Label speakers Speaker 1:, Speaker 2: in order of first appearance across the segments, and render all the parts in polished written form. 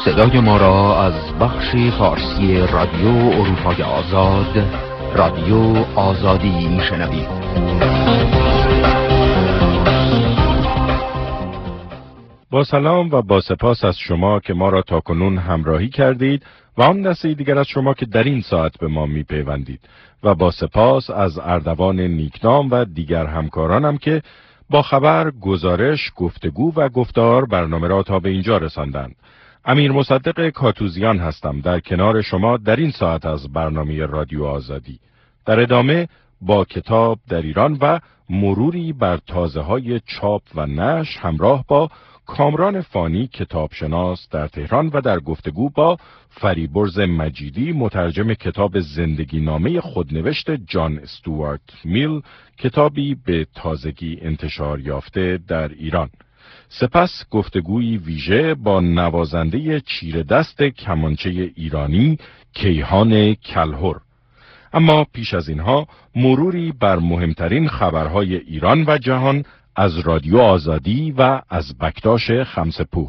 Speaker 1: صدای ما را از بخش فارسی رادیو اروپای آزاد، رادیو آزادی میشنوید.
Speaker 2: با سلام و با سپاس از شما که ما را تاکنون همراهی کردید و آن دسته دیگر از شما که در این ساعت به ما میپیوندید و با سپاس از اردوان نیکنام و دیگر همکارانم که با خبر، گزارش، گفتگو و گفتار برنامه را تا به اینجا رساندند. امیر مصدق کاتوزیان هستم در کنار شما در این ساعت از برنامه رادیو آزادی. در ادامه با کتاب در ایران و مروری بر تازه‌های چاپ و نشر همراه با کامران فانی کتابشناس در تهران و در گفتگو با فریبرز مجیدی مترجم کتاب زندگی نامه خودنوشت جان استوارت میل، کتابی به تازگی انتشار یافته در ایران. سپس گفتگویی ویژه با نوازنده چیره دست کمانچه ایرانی کیهان کلهر. اما پیش از اینها مروری بر مهمترین خبرهای ایران و جهان از رادیو آزادی و از بکتاش خمسه‌پور.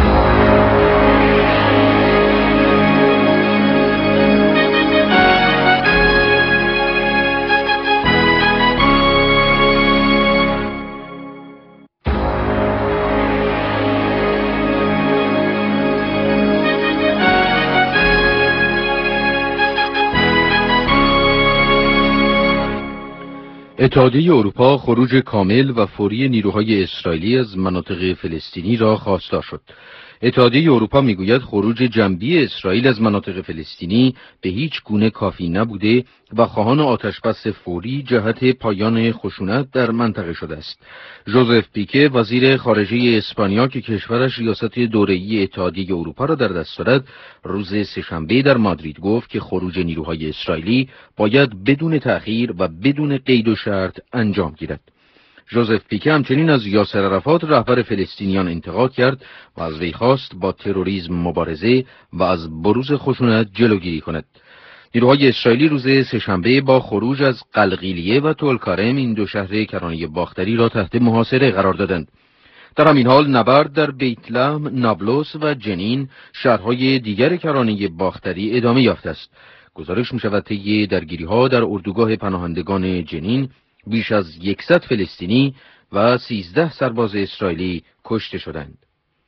Speaker 1: اتحادیه اروپا خروج کامل و فوری نیروهای اسرائیلی از مناطق فلسطینی را خواستار شد. اتحادیه اروپا میگوید خروج جنبی اسرائیل از مناطق فلسطینی به هیچ گونه کافی نبوده و خواهان آتشبس فوری جهت پایان خشونت در منطقه شده است. ژوزف پیکه وزیر خارجه اسپانیا که کشورش ریاست دوره‌ای اتحادیه اروپا را در دست دارد، روز سه‌شنبه در مادرید گفت که خروج نیروهای اسرائیلی باید بدون تأخیر و بدون قید و شرط انجام گیرد. ژوزف پیکه همچنین از یاسر عرفات رهبر فلسطینیان انتقاد کرد و از وی خواست با تروریسم مبارزه و از بروز خشونت جلوگیری کند. نیروهای اسرائیلی روز سه‌شنبه با خروج از قلقیلیه و طولکارم این دو شهر کرانه باختری را تحت محاصره قرار دادند. در همین حال نبرد در بیت لحم، نابلس و جنین، شهرهای دیگر کرانه باختری ادامه یافته است. گزارش می‌شود طی درگیری‌ها در اردوگاه پناهندگان جنین بیش از 100 فلسطینی و 13 سرباز اسرائیلی کشته شدند.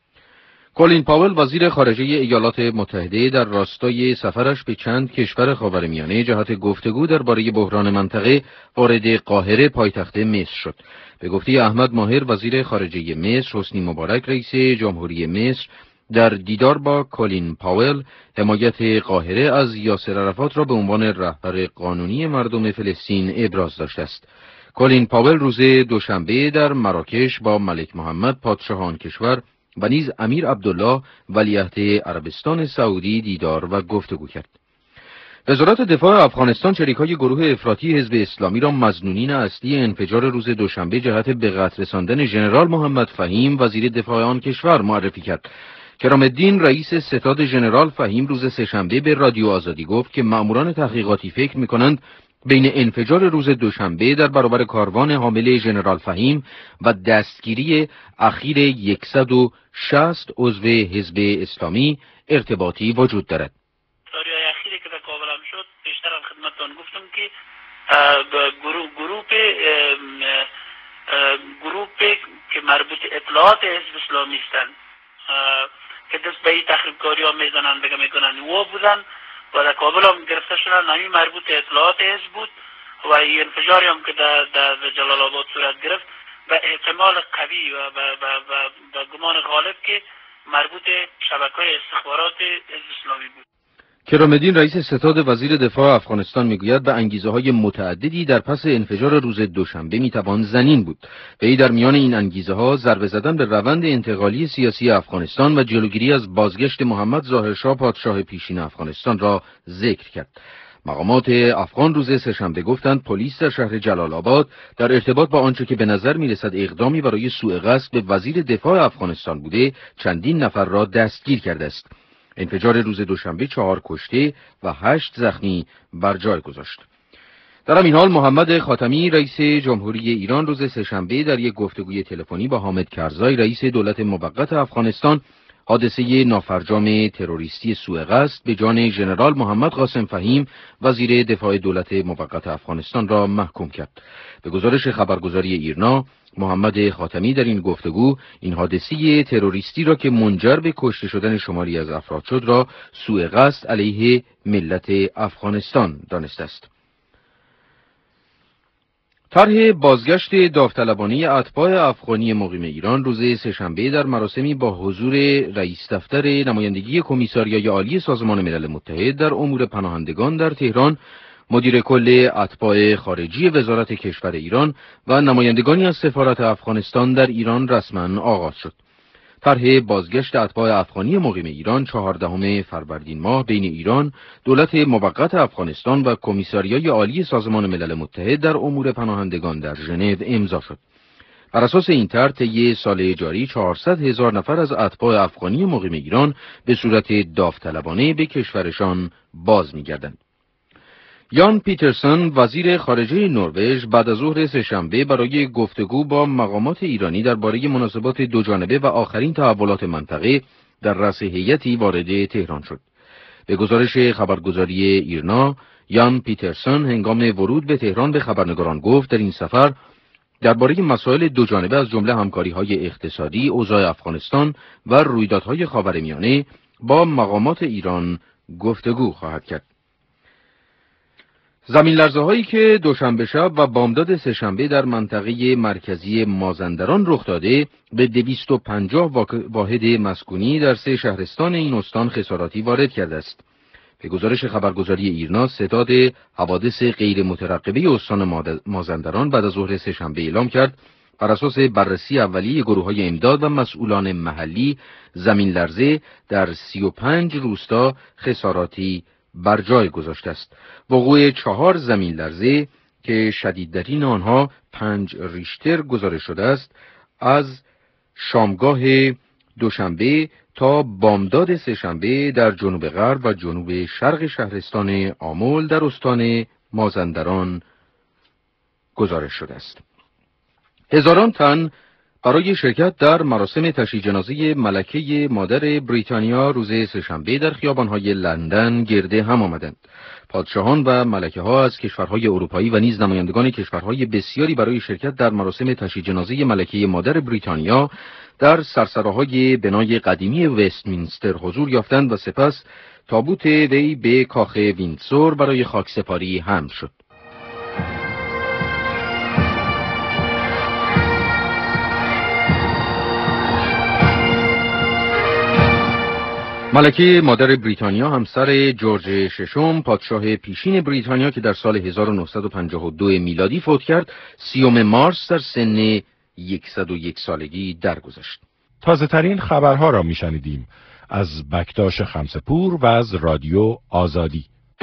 Speaker 1: کلین پاول وزیر خارجه ایالات متحده در راستای سفرش به چند کشور خاورمیانه جهت گفتگو درباره بحران منطقه وارد قاهره پایتخت مصر شد. به گفته احمد ماهر وزیر خارجه مصر، حسنی مبارک رئیس جمهوری مصر در دیدار با کلین پاول حمایت قاهره از یاسر عرفات را به عنوان رهبر قانونی مردم فلسطین ابراز داشته است. کلین پاول روز دوشنبه در مراکش با ملک محمد پادشاه آن کشور و نیز امیر عبدالله ولیعهد عربستان سعودی دیدار و گفتگو کرد. وزارت دفاع افغانستان شریکای گروه افراطی حزب اسلامی را مظنونین اصلی انفجار روز دوشنبه جهت به قتل رساندن ژنرال محمد فهیم وزیر دفاع آن کشور معرفی کرد. کرام الدین رئیس ستاد ژنرال فهیم روز سه‌شنبه به رادیو آزادی گفت که مأموران تحقیقاتی فکر می‌کنند بین انفجار روز دوشنبه در برابر کاروان حامل ژنرال فهیم و دستگیری اخیر 160 عضو حزب اسلامی ارتباطی وجود دارد.
Speaker 3: داریای اخیری که در کابل هم شد بیشتر از خدمتتون گفتم که گروپ که مربوط اطلاعات حزب اسلامی هستند که دست به این تخریبکاری ها میزنن بگم میکنن و بودن و در کابل هم گرفته شدن. همین مربوط اطلاعات حزب بود و این انفجاری هم که در جلال آباد صورت گرفت و احتمال قوی و گمان غالب که مربوط شبکه‌های استخبارات حزب اسلامی بود.
Speaker 1: کرام الدین رئیس ستاد وزیر دفاع افغانستان میگوید به انگیزه‌های متعددی در پس انفجار روز دوشنبه میتوان ظنین بود. وی در میان این انگیزه‌ها ضربه زدن به روند انتقالی سیاسی افغانستان و جلوگیری از بازگشت محمد ظاهرشاه پادشاه پیشین افغانستان را ذکر کرد. مقامات افغان روز سه‌شنبه گفتند پلیس در شهر جلال آباد در ارتباط با آنچه که به نظر میرسد اقدامی برای سوء قصد به وزیر دفاع افغانستان بوده چندین نفر را دستگیر کرده است. انفجار روز دوشنبه 4 کشته و 8 زخمی بر جای گذاشت. در همین حال محمد خاتمی رئیس جمهوری ایران روز سه‌شنبه در یک گفتگوی تلفنی با حامد کرزای رئیس دولت موقت افغانستان حادثه نافرجام تروریستی سوء قصد به جان ژنرال محمد قاسم فهیم وزیر دفاع دولت موقت افغانستان را محکوم کرد. به گزارش خبرگزاری ایرنا، محمد خاتمی در این گفتگو این حادثه تروریستی را که منجر به کشته شدن شماری از افراد شد را سوء قصد علیه ملت افغانستان دانسته است. طرح بازگشت داوطلبانه اتباع افغانی مقیم ایران روز سه‌شنبه در مراسمی با حضور رئیس دفتر نمایندگی کمیساریای عالی سازمان ملل متحد در امور پناهندگان در تهران، مدیر کل اتباع خارجی وزارت کشور ایران و نمایندگانی از سفارت افغانستان در ایران رسما آغاز شد. طرح بازگشت اتباع افغانی مقیم ایران 14 فروردین ماه بین ایران، دولت موقت افغانستان و کمیساریای عالی سازمان ملل متحد در امور پناهندگان در ژنو امضا شد. بر اساس این طرح طی سال جاری 400,000 نفر از اتباع افغانی مقیم ایران به صورت داوطلبانه به کشورشان باز می‌گردند. یان پیترسن وزیر خارجه نروژ بعد از ظهر سه‌شنبه برای گفتگو با مقامات ایرانی درباره مناسبات دوجانبه و آخرین تحولات منطقه در رأس هیئتی وارد تهران شد. به گزارش خبرگزاری ایرنا، یان پیترسن هنگام ورود به تهران به خبرنگاران گفت در این سفر درباره مسائل دوجانبه از جمله همکاری‌های اقتصادی، اوضاع افغانستان و رویدادهای خاورمیانه با مقامات ایران گفتگو خواهد کرد. زمین‌لرزه‌هایی که دوشنبه شب و بامداد سه‌شنبه در منطقه مرکزی مازندران رخ داده به 250 واحد مسکونی در 3 شهرستان این استان خساراتی وارد کرده است. به گزارش خبرگزاری ایرنا، ستاد حوادث غیر مترقبه استان مازندران بعد از ظهر سه‌شنبه اعلام کرد بر اساس بررسی اولیه گروه‌های امداد و مسئولان محلی زمین‌لرزه در 35 روستا خساراتی بر جای گذاشته است. وقوع 4 زمین لرزه که شدیدترین آنها 5 ریشتر گزارش شده است از شامگاه دوشنبه تا بامداد سه‌شنبه در جنوب غرب و جنوب شرق شهرستان آمل در استان مازندران گزارش شده است. هزاران تن برای شرکت در مراسم تشییع جنازه ملکه مادر بریتانیا روز سه‌شنبه در خیابان‌های لندن گرد هم آمدند. پادشاهان و ملکه‌ها از کشورهای اروپایی و نیز نمایندگان کشورهای بسیاری برای شرکت در مراسم تشییع جنازه ملکه مادر بریتانیا در سرسراهای بنای قدیمی وستمینستر حضور یافتند و سپس تابوت وی به کاخ ویندسور برای خاکسپاری حمل شد. ملکه مادر بریتانیا همسر جورج ششم پادشاه پیشین بریتانیا که در سال 1952 میلادی فوت کرد، 30 مارس در سن 101 سالگی درگذشت.
Speaker 2: تازه ترین خبرها را میشنیدیم از بکتاش خمسه‌پور و از رادیو آزادی.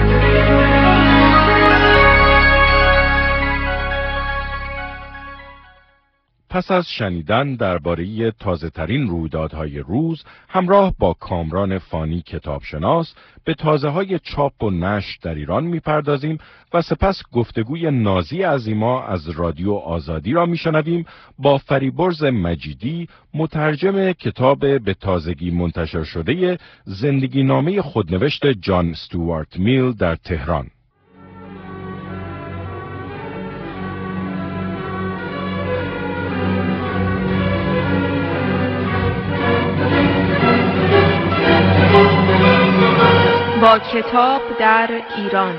Speaker 2: پس از شنیدن درباره تازه‌ترین رویدادهای روز همراه با کامران فانی کتابشناس به تازه‌های چاپ و نشر در ایران می‌پردازیم و سپس گفتگوی نازی عظیما از رادیو آزادی را می‌شنویم با فریبرز مجیدی، مترجم کتاب به تازگی منتشر شده زندگی نامه خودنوشت جان استوارت میل در تهران.
Speaker 4: با کتاب در ایران.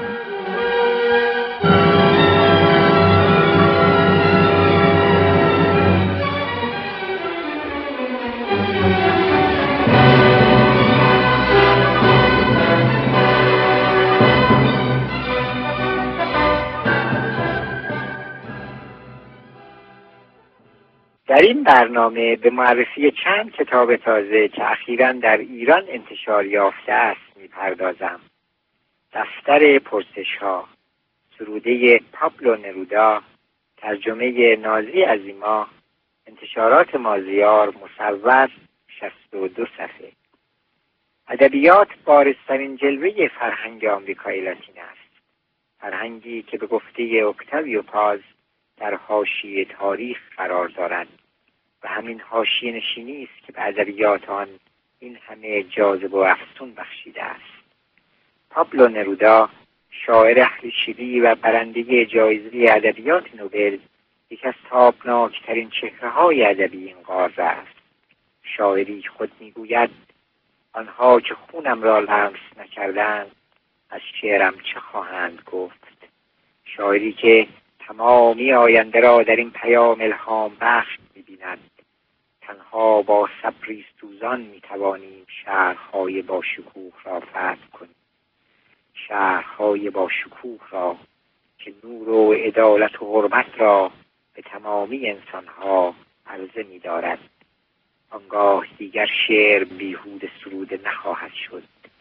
Speaker 5: در این برنامه به معرفی چند کتاب تازه که اخیراً در ایران انتشار یافته است می‌پردازم. دفتر پرسش‌ها، سروده پابلو نرودا، ترجمه نازی عظیما، انتشارات مازیار، مصور، 62 صفحه. ادبیات بارزترین جلوه فرهنگ آمریکای لاتین است. فرهنگی که به گفته اکتاویو پاز در حاشیه تاریخ قرار دارد و همین حاشیه نشینی است که به ادبیات آن این همه جاذبه و افسون بخشیده است. پابلو نرودا، شاعر اهل شیلی و برنده جایزه ادبیات نوبل، یکی از تابناکترین چهره‌های ادبی این قاره است. شاعری خود میگوید آنها که خونم را لمس نکردند از شعرم چه خواهند گفت. شاعری که تمامی آینده را در این پیام الهام بخش می‌بیند. تنها با صبری سوزان می‌توانیم شهرهای با شکوه را فتح کنیم. شهرهای با شکوه را که نور و عدالت و حرمت را به تمامی انسانها عرضه می‌دارد. آنگاه دیگر شعر بیهوده سروده نخواهد شد.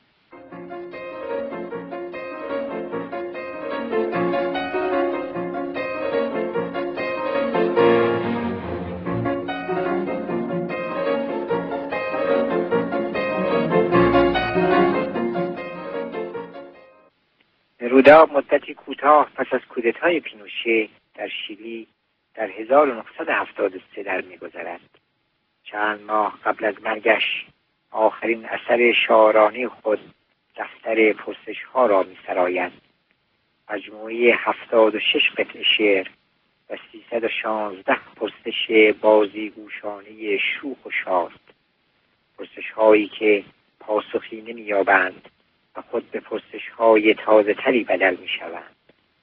Speaker 5: نرودا مدتی کوتاه پس از کودتای پینوشه در شیلی در 1973 در می‌گذرد. چند ماه قبل از مرگش آخرین اثر شاعرانه خود دفتر پرسش‌ها را می‌سراید. مجموعه 76 قطعه شعر و 316 پرسش بازیگوشانه شوخ و شاد، پرسش‌هایی که پاسخی نمی‌یابند و خود به پرسش‌های تازه‌تری بدل می‌شوند.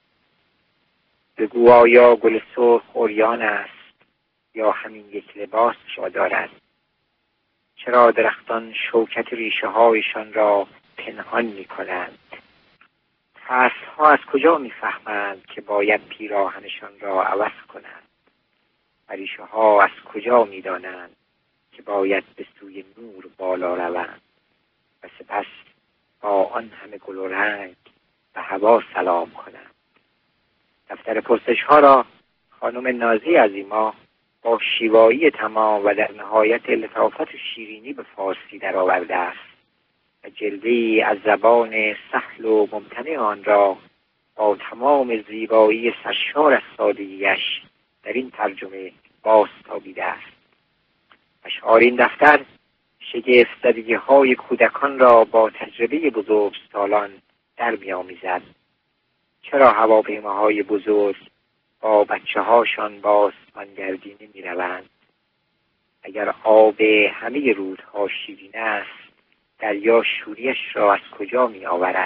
Speaker 5: بگو آیا گل سرخ عریان است یا همین یک لباس را دارد؟ چرا درختان شوکت ریشه‌هایشان را پنهان می‌کنند؟ فصل‌ها از کجا می‌فهمند که باید پیراهنشان را عوض کنند؟ ریشه‌ها از کجا می‌دانند که باید به سوی نور بالا روند؟ و سپس با آن همه گل و رنگ به هوا سلام کنند. دفتر پرسش‌ها را خانم نازی عظیما با شیوایی تمام و در نهایت لطافت و شیرینی به فارسی درآورده است و جلوه‌ای از زبان سهل و ممتنع آن را با تمام زیبایی سرشار از سادگیش در این ترجمه بازتابیده است. اشعار این دفتر شگفت‌زدگی‌های کودکان را با تجربه بزرگسالان در می‌آمیزد. چرا هواپیماهای بزرگ با بچه‌هاشان به آسمانگردی نمی‌روند؟ اگر آب همه رودها شیرین است، دریا شوریش را از کجا می‌آورد؟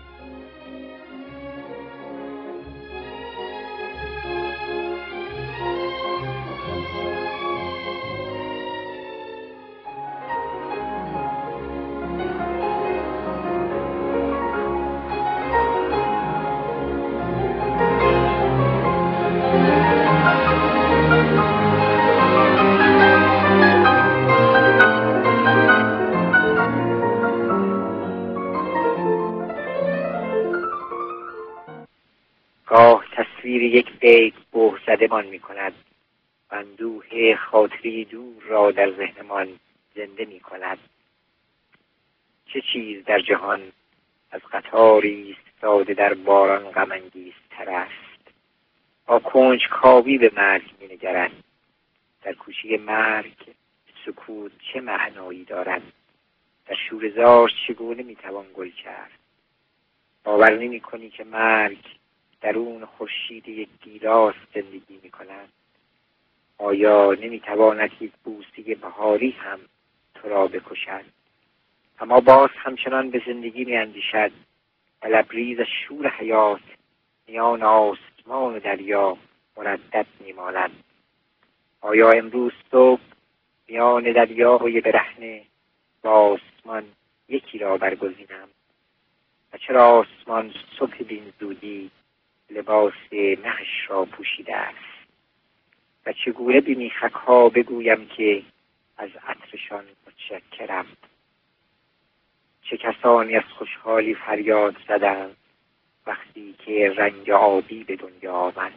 Speaker 5: گاه تصویر یک بیت بوه زدمان می کند و اندوه خاطری دور را در ذهنمان زنده می کند. چه چیز در جهان از قطاری ایستاده در باران غم انگیزتر است؟ با کنجکاوی به مرگ می نگرد. در کوچه مرگ سکوت چه معنایی دارد؟ در شوره‌زار چگونه می توان گل کرد؟ باور نمی کنی که مرگ درون خورشید یک گیلاس زندگی می کند؟ آیا نمی تواند یک بوسه بهاری هم تو را بکشد؟ اما باز همچنان به زندگی می اندیشد و لبریز از شور حیات میان آسمان و دریا مردد می ماند. آیا امروز صبح میان دریای برهنه با آسمان یکی را برگزینم؟ و چرا آسمان صبح بین زودی لباس مهش را پوشیده است؟ و چگونه به میخک‌ها بگویم که از عطرشان متشکرم؟ چه کسانی از خوشحالی فریاد زدند وقتی که رنگ آبی به دنیا آمد؟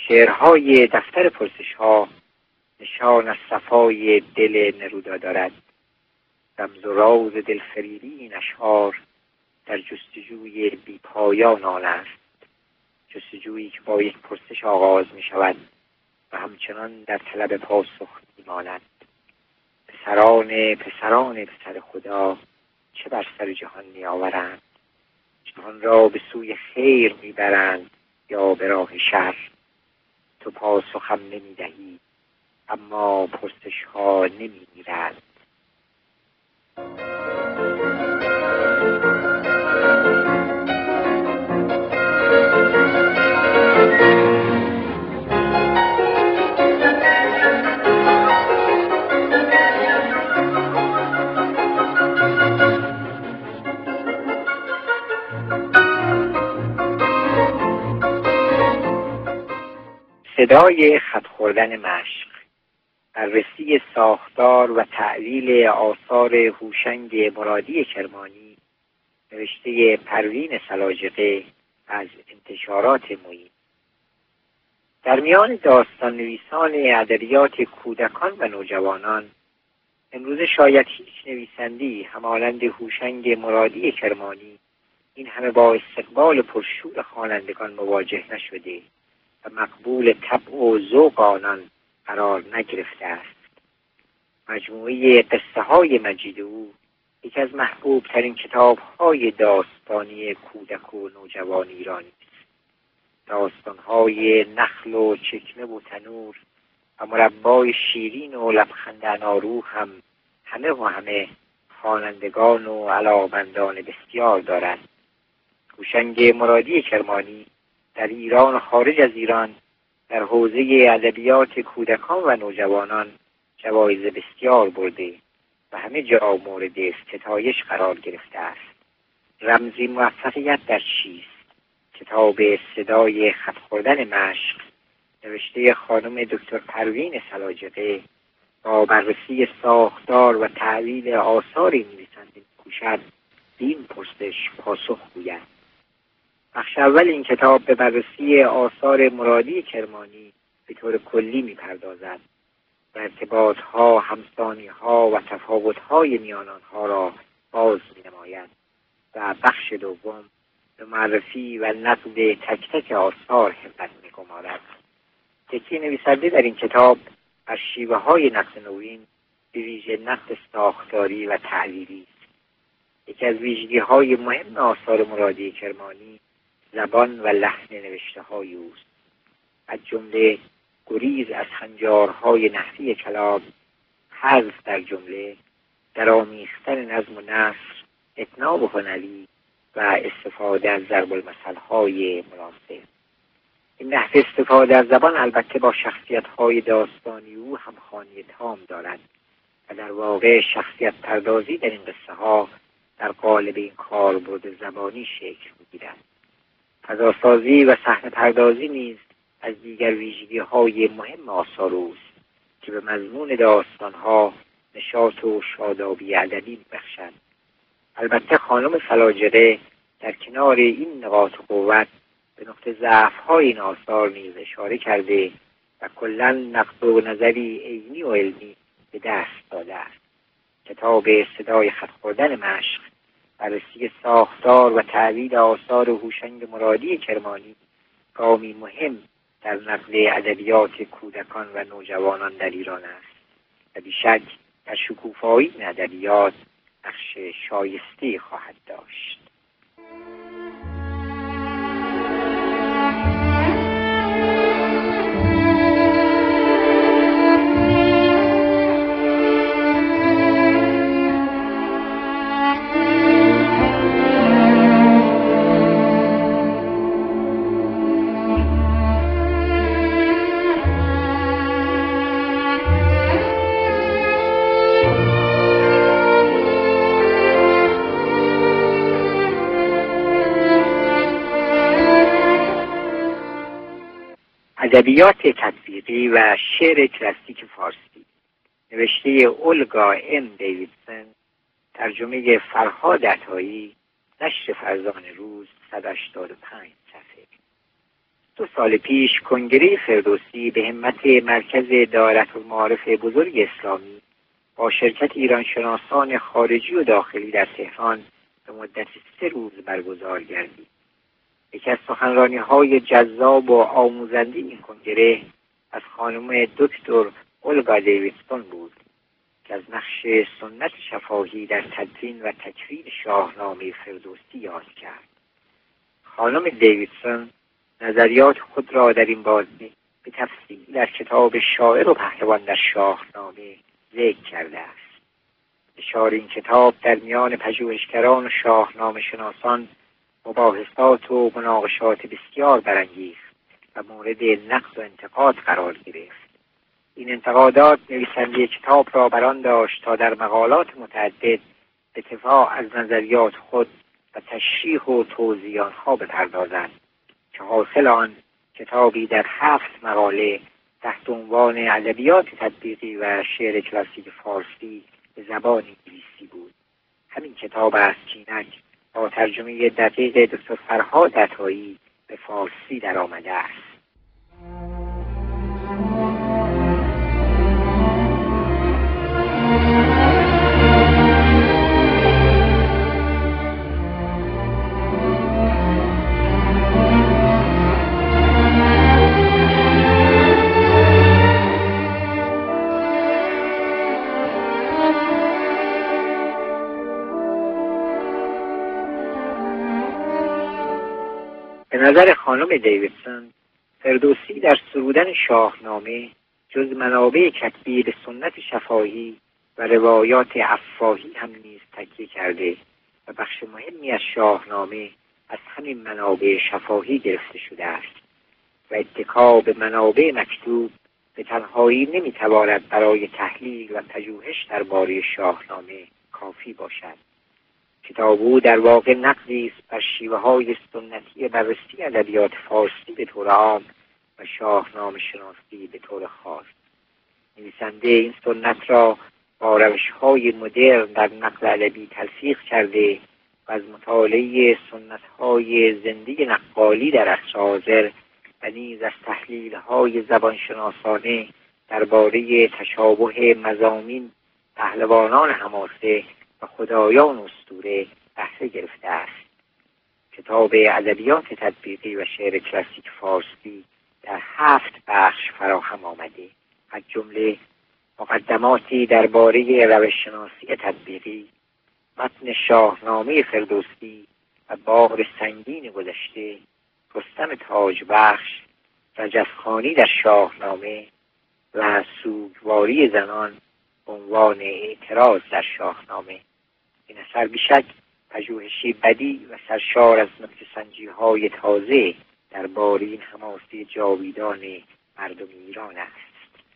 Speaker 5: شعرهای دفتر پرسش‌ها نشان از صفای دل نرودا دارد. رمز و راز دلفریبی این اشعار در جستجوی بی‌پایان آن است، جستجویی که با یک پرسش آغاز می شود و همچنان در طلب پاسخ می ماند. پسران پسر خدا چه بر سر جهان می آورند؟ جهان را به سوی خیر می برند یا به راه شر؟ تو پاسخم نمی دهی اما پرسش ها نمی میرند. صدای خط خوردن مشق، بررسی ساختار و تعلیل آثار هوشنگ مرادی کرمانی، نوشته پروین سلاجقه از انتشارات معین. در میان داستان نویسان ادبیات کودکان و نوجوانان امروزه شاید هیچ نویسنده‌ای همانند هوشنگ مرادی کرمانی این همه با استقبال پرشور خوانندگان مواجه نشده و مقبول طبع و ذوق آنان قرار نگرفته است. مجموعه قصه های مجید او یکی از محبوب ترین کتاب های داستانی کودک و نوجوان ایرانی است. داستان های نخل و چکمه و تنور و مربای شیرین و لبخند انارو هم همه خوانندگان و علاقه‌مندان بسیار دارند. هوشنگ مرادی کرمانی در ایران و خارج از ایران در حوزه ادبیات کودکان و نوجوانان جوایز بسیار برده و همه جا مورد ستایش قرار گرفته است. رمزی موفقیت در چیست؟ کتاب صدای خط خوردن مشق نوشته خانم دکتر پروین سلاجقه با بررسی ساختار و تعلیل آثار نویسنده کوشد به این پرسش پاسخ گوید. بخش اول این کتاب به بررسی آثار مرادی کرمانی به طور کلی می‌پردازد و ارتباط‌ها، همسانی‌ها و تفاوت‌های میان آنها را باز می‌نماید و بخش دوم به معرفی و نقد تک تک آثار همت می‌گمارد. تکیه نویسنده در این کتاب بر شیوه‌های نقد نوین به ویژه نقد ساختاری و تعلیلی است. یکی از ویژگی‌های مهم آثار مرادی کرمانی زبان و لحن نوشته‌های اوست. از جمله گریز از هنجارهای نحوی کلام، حذف در جمله، درآمیختن نظم و نثر، اطناب هنری و استفاده از ضرب المثل‌های مناسب. این نحو استفاده از زبان البته با شخصیت‌های داستانی او همخوانی تام دارد و در واقع شخصیت پردازی در این قصه‌ها در قالب این کاربرد زبانی شکل می‌گیرد. فضاسازی و صحنه پردازی نیز از دیگر ویژگی‌های مهم آثار اوست که به مضمون داستان‌ها نشاط و شادابی ادبی می‌بخشد. البته خانم سلاجقه در کنار این نقاط قوت به نقطه ضعف‌های این آثار نیز اشاره کرده و کلاً نقد و نظری علمی و علمی به دست داده است. کتاب صدای خط خوردن مشق بررسی ساختار و تعلیل آثار هوشنگ مرادی کرمانی گامی مهم در نقد ادبیات کودکان و نوجوانان در ایران است و بیشک در شکوفایی این ادبیات نقش شایسته خواهد داشت. ادبیات تطبیقی و شعر کلاسیک فارسی نوشته اولگا ام دیویدسن، ترجمه فرهاد عطایی، نشر فرزان روز، 185 صفحه. 2 سال پیش کنگره فردوسی به همت مرکز دایرةالمعارف بزرگ اسلامی با شرکت ایرانشناسان خارجی و داخلی در تهران به مدت 3 روز برگزار گردید. یکی از سخنرانی‌های جذاب و آموزنده این کنگره از خانم دکتر اولگا دیویدسون بود که از نقش سنت شفاهی در تدوین و تکوین شاهنامه فردوسی یاد کرد. خانم دیویدسون نظریات خود را در این بازی به تفصیل در کتاب شاعر و پهلوان در شاهنامه ذکر کرده است. اشاره این کتاب در میان پژوهشگران و شاهنامه شناسان مباحثات و مناقشات بسیار برانگیخت و مورد نقد و انتقاد قرار گرفت. این انتقادات نویسنده کتاب را بران داشت تا در مقالات متعدد به دفاع از نظریات خود و تشریح و توضیح آنها بپردازد که حاصل آن کتابی در 7 مقاله تحت عنوان ادبیات تطبیقی و شعر کلاسیک فارسی به زبان انگلیسی بود. همین کتاب است که اینک با ترجمه دقیق دکتر فرهاد عطایی به فارسی در آمده است. به نظر خانم دیویدسون، فردوسی در سرودن شاهنامه جز منابع کتبی به سنت شفاهی و روایات افواهی هم نیز تکیه کرده و بخش مهمی از شاهنامه از همین منابع شفاهی گرفته شده است و اتکا به منابع مکتوب به تنهایی نمیتواند برای تحلیل و پژوهش درباره شاهنامه کافی باشد. کتاب او در واقع نقدی است بر شیوه‌های سنتی بررسی ادبیات فارسی به طور عام و شاهنامه شناسی به طور خاص. نویسنده این سنت را با روش‌های مدرن در نقل ادبی تلفیق کرده و از مطالعه سنت‌های زنده نقالی در عصر حاضر و نیز از تحلیل‌های زبانشناسانه درباره تشابه مضامین پهلوانان حماسه و خدایان اسطوره بهره گرفته است. کتاب ادبیات تطبیقی و شعر کلاسیک فارسی در 7 بخش فراهم آمده، از جمله مقدماتی درباره روش‌شناسی تطبیقی، متن شاهنامه فردوسی و بار سنگین گذشته، رستم تاجبخش، رجزخوانی در شاهنامه و سوگواری زنان عنوان اعتراض در شاهنامه. این اثر بیشک پژوهشی بدیع و سرشار از نکته‌سنجی‌های تازه درباره این حماسه جاویدان مردم ایران است.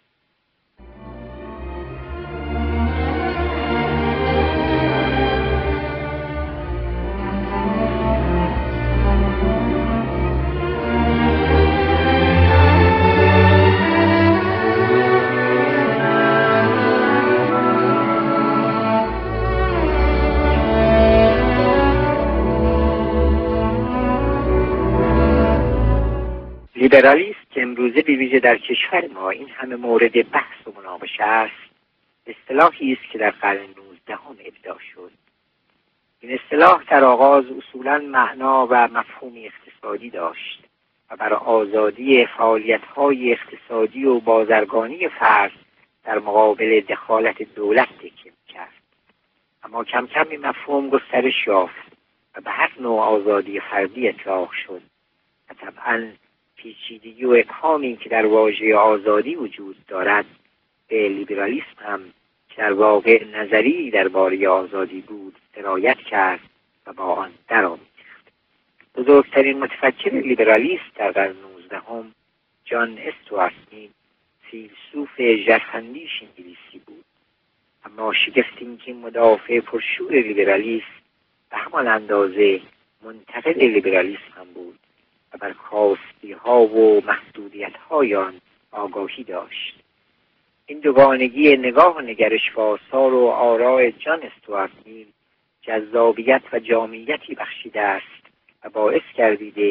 Speaker 5: لیبرالیسم که امروزه به ویژه در کشور ما این همه مورد بحث و مناقشه است، اصطلاحی است که در قرن 19 ابداع شد. این اصطلاح در آغاز اصولاً معنا و مفهومی اقتصادی داشت و بر آزادی فعالیت‌های اقتصادی و بازرگانی فرد در مقابل دخالت دولت تکیه کرد. اما کم کم این مفهوم گسترش یافت و به هر نوع آزادی فردی اطلاق شد و طبعاً پیچیدگی و ابهامی که در واژه آزادی وجود دارد به لیبرالیسم هم که در واقع نظری درباره آزادی بود سرایت کرد و با آن درآمیخت. بزرگترین متفکر لیبرالیست در قرن 19 جان استوارت میل فیلسوف ژرفاندیش انگلیسی بود. اما شگفت این که مدافع پرشور لیبرالیسم به همان اندازه منتقد لیبرالیسم هم بود و بر کاستی-ها و محدودیت-های آن آگاهی داشت. این دوگانگی نگاه و نگرش و آثار و آراء جان استوارت میل جذابیت و جامعیتی بخشیده است و باعث گردیده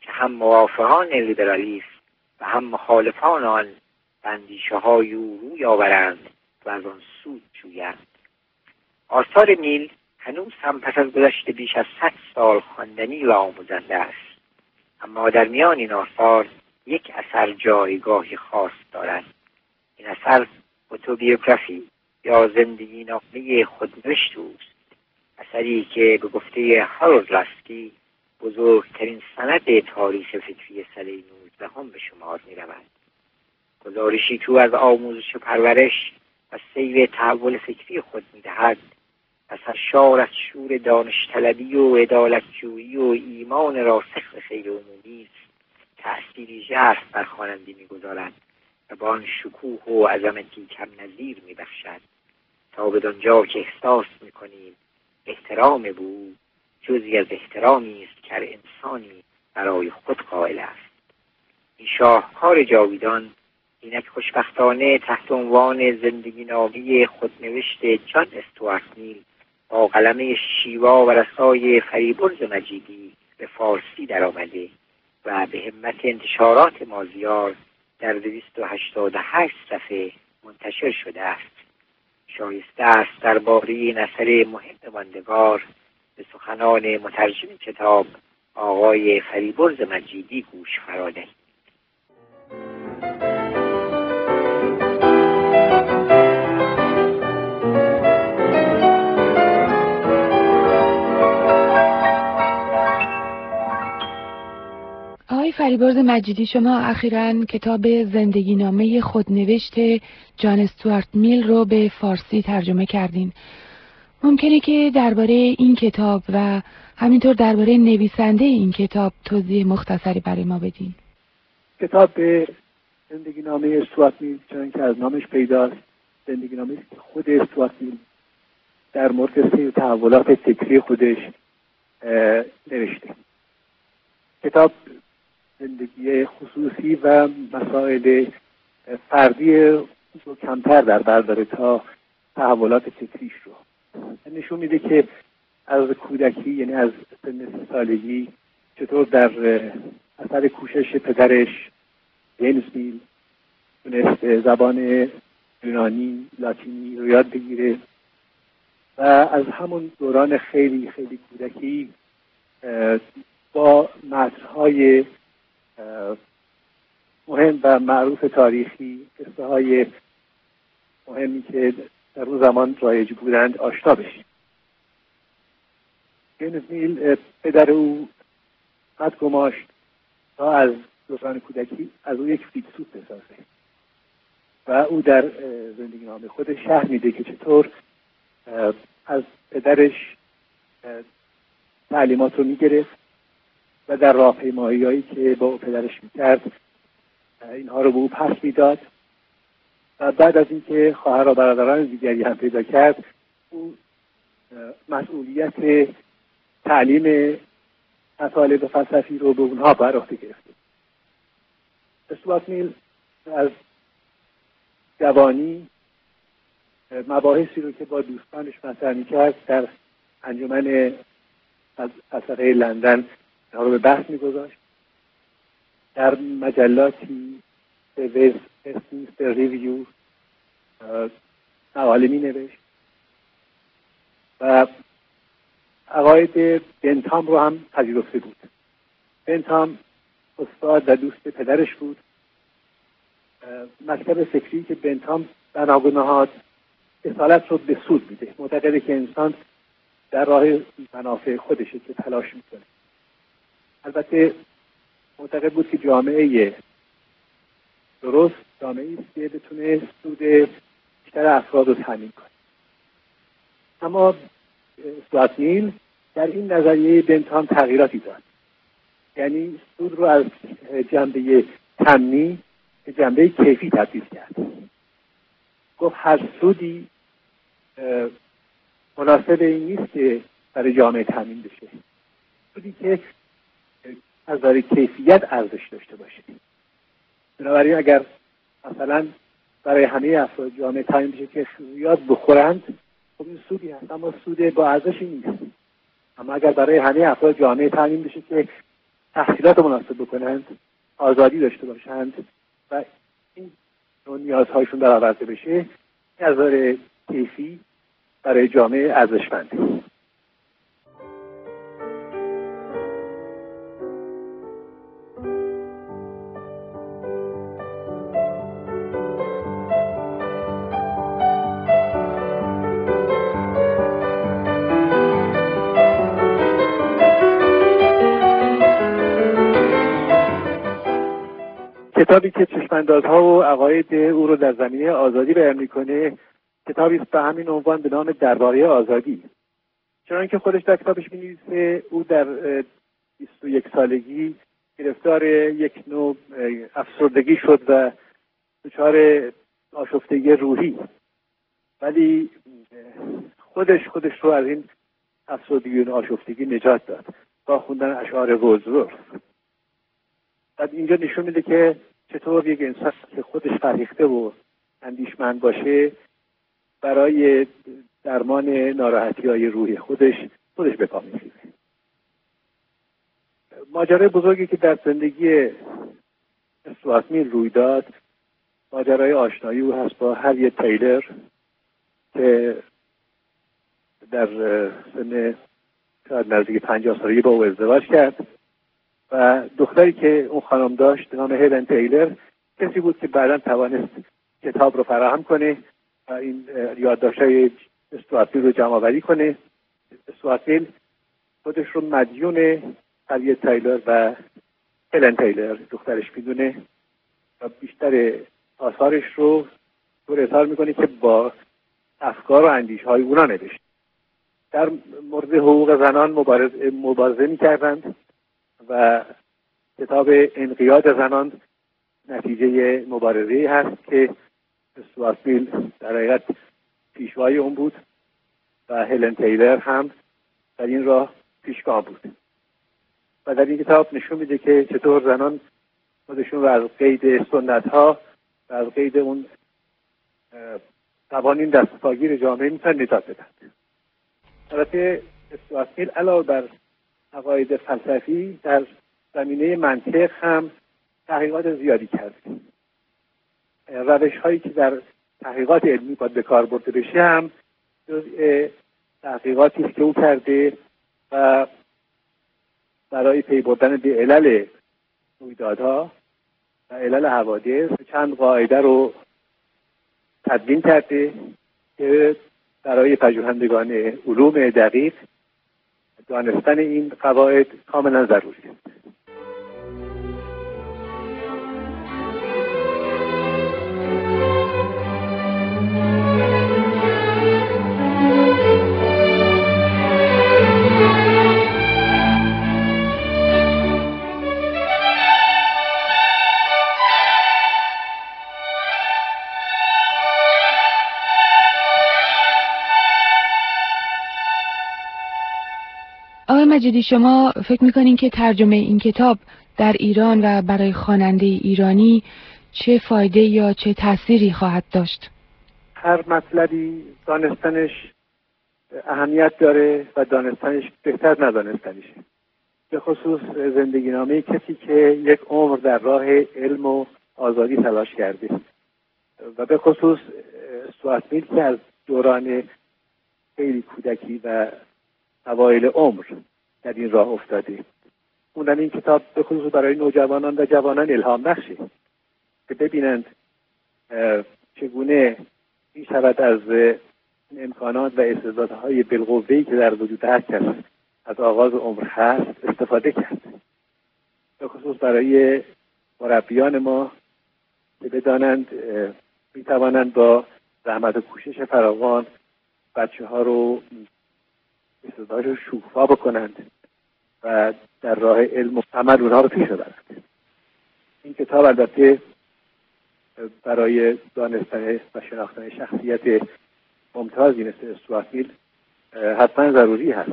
Speaker 5: که هم موافقان لیبرالیسم و هم مخالفان آن به اندیشه‌های او روی آورند و از آن سود جویند. آثار میل هنوز هم پس از گذشت بیش از 100 سال خواندنی و آموزنده است، اما در میان این آثار یک اثر جایگاهی خاص دارد. این اثر اتوبیوگرافی یا زندگی نامه خودنوشت اوست، اثری که به گفته هارولد لاسکی بزرگترین سند تاریخ فکری سده 19 به شمار می رود. گزارشی که از آموزش و پرورش و سیر تحول فکری خود می دهد و سرشار از شور دانشطلبی و عدالتجویی و ایمان راسخ به خیر عمومی است، تأثیری ژرف بر خواننده می‌گذارد و با آن شکوه و عظمتی کم نظیر می‌بخشد تا بدانجا که احساس می‌کنیم احترام به او جزئی از احترامی است که هر انسانی برای خود قائل است. این شاهکار جاویدان اینک خوشبختانه تحت عنوان زندگی نامه خودنوشت جان استوارت میل با قلمه شیوا و رسای فریبرز مجیدی به فارسی در آمده و به همت انتشارات مازیار در 288 صفحه منتشر شده است. شایسته است درباره این اثر مهم ماندگار به سخنان مترجم کتاب آقای فریبرز مجیدی گوش فرا دهید.
Speaker 6: آقای فریبرز مجیدی، شما اخیراً کتاب زندگی نامه خودنوشت جان استوارت میل رو به فارسی ترجمه کردین. ممکنه که درباره این کتاب و همینطور درباره نویسنده این کتاب توضیح مختصری برای ما بدین؟
Speaker 7: کتاب زندگی نامه استوارت میل، چون که از نامش پیداست، زندگی نامه خود استوارت میل در مورد سیر تحولات فکری خودش نوشته. کتاب زندگی خصوصی و مسائل فردی رو کمتر در بر داره تا تحولات فکریش رو. نشون میده که از کودکی، یعنی از سن 3 سالگی، چطور در اثر کوشش پدرش جیمز میل تونست زبان یونانی، لاتینی رو یاد بگیره و از همون دوران خیلی خیلی کودکی با متن‌های مهم و معروف تاریخی، قصه‌های مهمی که در اون زمان رایج بودند آشنا بشیم. جیمز میل پدر او قد گماشت تا از دوران کودکی از او یک فیلسوف بسازه و او در زندگی نامه خودش شرح میده که چطور از پدرش تعلیمات رو میگرفت و در راهپیمایی‌هایی که با پدرش میکرد اینها رو به او پس میداد و بعد از اینکه خواهر و برادران دیگری هم پیدا کرد، او مسئولیت تعلیم مطالب فلسفی رو به اونها بر عهده گرفت. استوارت میل از جوانی مباحثی رو که با دوستانش مطرح می‌کرد در انجمن فلسفه لندن رو به بحث می‌گذاشت. در مجلاتی به وستمینستر ریویو مقاله می‌نوشت و عقاید بنتام رو هم پذیرفته بود. بنتام استاد و دوست پدرش بود. مکتب فکری که بنتام بنا نهاد اصالت رو به سود میده. معتقده که انسان در راه منافع خودشه که تلاش میکنه. البته معتقد بود که جامعه درست جامعه‌ای است که بتونه سود بیشتر افراد رو تامین کنه. اما استوارت میل در این نظریه بنتام تغییراتی داد. یعنی سود رو از جنبه کمی به جنبه کیفی تبدیل کرد. گفت هر سودی مناسب این نیست که برای جامعه تامین بشه. سودی که از نظر کیفیت ارزش داشته باشه. بنابراین اگر مثلا برای همه افراد جامعه تامین بشه که زیاد بخورند، خب این سودی هست، اما سود با ارزشی نیست. اما اگر برای همه افراد جامعه تامین بشه که تحصیلات مناسب بکنند، آزادی داشته باشند و این نیازهایشون برآورده بشه، نظر کیفی برای جامعه ارزشمنده. کتابی که چشم‌اندازها و عقاید او رو در زمینه آزادی بیان میکنه، کتابی است به همین عنوان به نام درباره آزادی. چنانکه خودش در کتابش می‌نویسه او در 21 سالگی گرفتار یک نوع افسردگی شد و دچار آشفتگی روحی، ولی خودش رو از این افسردگی و آشفتگی نجات داد با خوندن اشعار روزولف. بعد اینجا نشون میده که چطور یک انسان که خودش فرهیخته و اندیشمند باشه برای درمان ناراحتی‌های روحی خودش به پا می‌خیزه. ماجرای بزرگی که در زندگی استوارت میل روی داد، ماجرای آشنایی او هست با هریت تیلر که در سن شاید نزدیک 50 سالگی با او ازدواج کرد و دختری که اون خانم داشت به نام هلن تیلر کسی بود که بعداً توانست کتاب رو فراهم کنه و این یادداشت‌های استوارت میل رو جمع‌آوری کنه. استوارت میل خودش رو مدیون هریت تیلر و هلن تیلر دخترش میدونه و بیشتر آثارش رو اظهار میکنه که با افکار و اندیش‌های اونا نوشت. در مورد حقوق زنان مبارزه میکردند و کتاب انقیاد زنان نتیجه مبارزه‌ای هست که استوارت میل در حقیقت پیشوای اون بود و هلن تیلر هم در این راه پیشگام بود و در این کتاب نشون میده که چطور زنان خودشون رو از قید سنت‌ها و از قید اون قوانین دستپاگیر جامعه میتونن نجات بدن. البته استوارت میل علاوه بر عقاید فلسفی در زمینه منطق هم تحقیقات زیادی کرده. روش هایی که در تحقیقات علمی باید به کار برده بشه هم جزء تحقیقاتی است که او کرده و برای پی بردن به علل رویدادها و علل حوادث چند قاعده رو تدوین کرده که برای پژوهندگان علوم دقیق دانستن این قواعد کاملا ضروری است.
Speaker 6: آقای مجیدی، شما فکر میکنین که ترجمه این کتاب در ایران و برای خواننده ایرانی چه فایده یا چه تأثیری خواهد داشت؟
Speaker 7: هر مطلبی دانستنش اهمیت داره و دانستنش بهتر ندانستنشه. به خصوص زندگی نامه کسی که یک عمر در راه علم و آزادی تلاش کرده و به خصوص استوارت میل که از دوران خیلی کودکی و اوایل عمر در این راه افتاده. خوندن این کتاب به خصوص برای نوجوانان و جوانان الهام بخشه که ببینند چگونه این شود از امکانات و استعدادهای بالقوه‌ای که در وجود هر کس از آغاز عمر هست استفاده کرد. به خصوص برای مربیان ما که بدانند میتوانند با زحمت و کوشش فراوان بچه ها رو استعدادش رو شکوفا بکنند و در راه علم و عمل اونها رو پیش ببرند. این کتاب البته برای دانستن و شناختن شخصیت ممتازی مثل استوارت میل حتما ضروری هست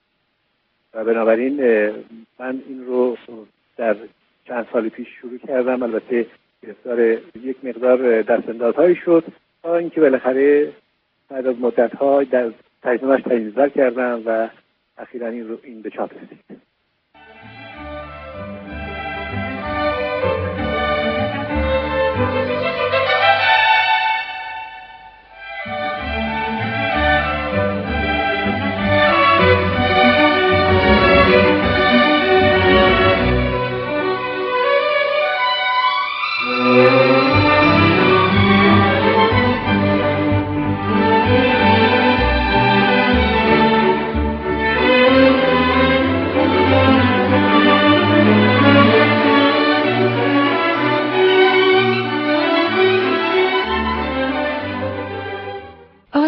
Speaker 7: و بنابراین من این رو در چند سال پیش شروع کردم. البته گرفتار یک مقدار دستاندازهایی شد تا اینکه بالاخره بعد از مدت‌ها در ترجمه‌اش تجویز کردم و اخیراً این به چاپ رسید.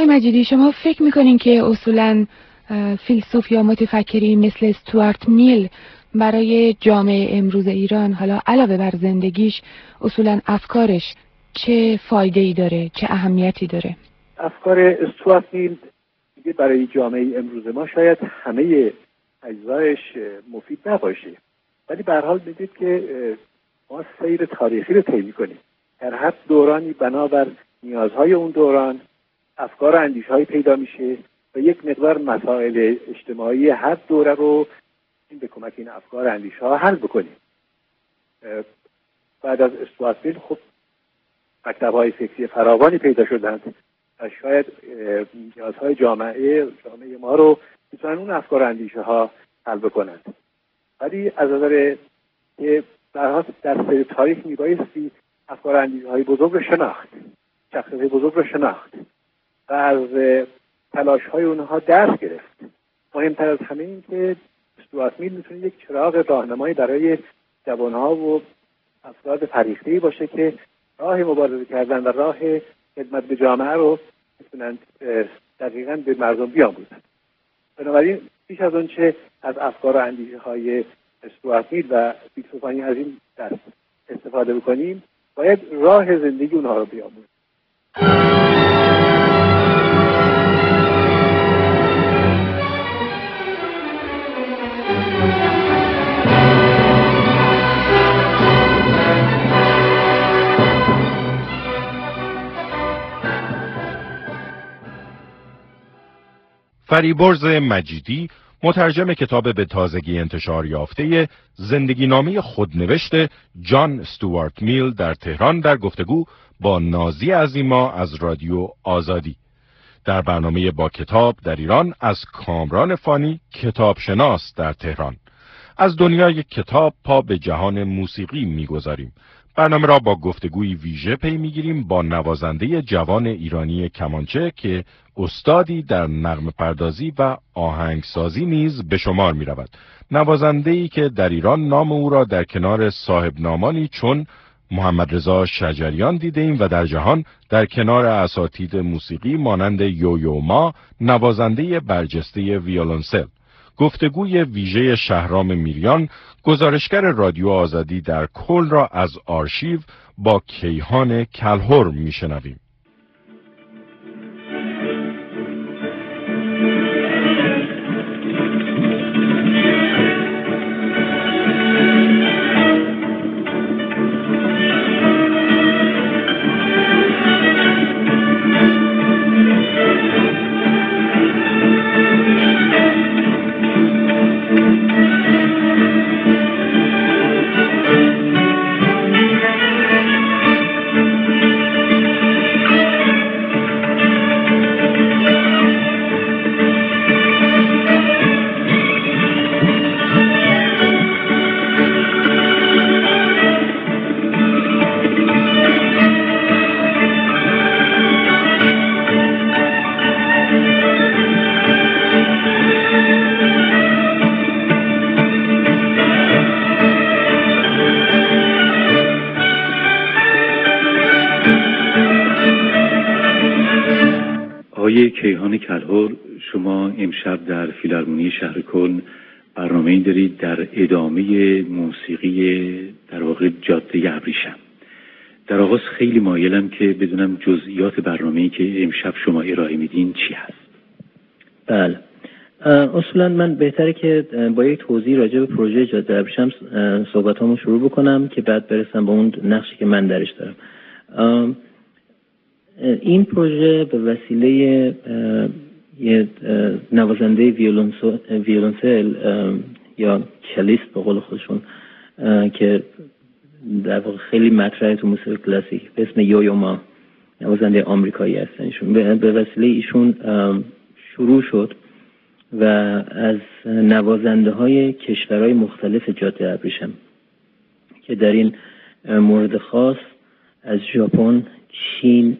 Speaker 6: آقای مجیدی، شما فکر میکنین که اصولاً فیلسوف یا متفکری مثل استوارت میل برای جامعه امروز ایران، حالا علاوه بر زندگیش، اصولاً افکارش چه فایده‌ای داره، چه اهمیتی داره؟
Speaker 7: افکار استوارت میل برای جامعه امروز ما شاید همه اجزایش مفید نباشه، ولی به هر حال بدید که ما سیر تاریخی رو طی می‌کنیم. در هر دورانی بنابر نیازهای اون دوران افکار و اندیشه‌های پیدا میشه و یک مقدار مسائل اجتماعی هر دوره رو به کمک این افکار و اندیشه‌ها حل بکنیم. بعد از استوارت میل خب مکتب‌های فکری فراوانی پیدا شدند و شاید نیازهای جامعه ما رو میتونن اون افکار و اندیشه‌ها حل بکنند. ولی از نظر که در سیر تاریخ میبایستی افکار و اندیشه‌های بزرگ رو شناخت، شخصیت‌های بزرگ رو شناخت و از تلاش‌های اونها درس گرفت. مهمتر از همه این که استوارت میل میتونه یک چراغ راهنمایی برای جوان‌ها و افراد فریخته‌ای باشه که راه مبارزه کردن و راه خدمت به جامعه رو میتونن دقیقاً به مردم بیاموزن. بنابراین بیش از اون چه از افکار و اندیشه‌های استوارت میل و فیلسوفانی از این دست استفاده بکنیم، باید راه زندگی اونها رو بیاموزیم.
Speaker 2: فریبرز مجیدی، مترجم کتاب به تازگی انتشار یافته زندگی نامه خودنوشت جان استوارت میل در تهران، در گفتگو با نازی عظیما از رادیو آزادی در برنامه با کتاب در ایران از کامران فانی، کتابشناس در تهران. از دنیای کتاب پا به جهان موسیقی میگذاریم. برنامه را با گفتگوی ویژه پی میگیریم با نوازنده جوان ایرانی کمانچه که استادی در نغمه پردازی و آهنگسازی نیز به شمار می رود. نوازنده‌ای که در ایران نام او را در کنار صاحب نامانی چون محمد رضا شجریان دیدیم و در جهان در کنار اساتید موسیقی مانند یویو ما، نوازنده برجسته ویولنسل. گفتگوی ویژه شهرام میریان، گزارشگر رادیو آزادی در کل را از آرشیو با کیهان کلهر میشنویم.
Speaker 8: کیهان کلهر، شما امشب در فیلارمونی شهر کلن برنامه‌ای دارید در ادامه موسیقی در واقع جاده ابریشم. در آغاز خیلی مایلم که بدونم جزئیات برنامه‌ای که امشب شما ارائه میدین چی هست.
Speaker 9: بله، اصولا من بهتره که با یک توضیح راجع به پروژه جاده ابریشم صحبتامو شروع بکنم که بعد برسم به اون نقشی که من درش دارم. این پروژه به وسیله یه نوازنده ویولنسل یا چلیست به قول خودشون که در واقع خیلی مطرحه تو موسیقی کلاسیک به اسم یویو ما، نوازنده آمریکایی هستن ایشون. به وسیله ایشون شروع شد و از نوازنده های کشورهای مختلف جاده ابریشم که در این مورد خاص از ژاپن، چین،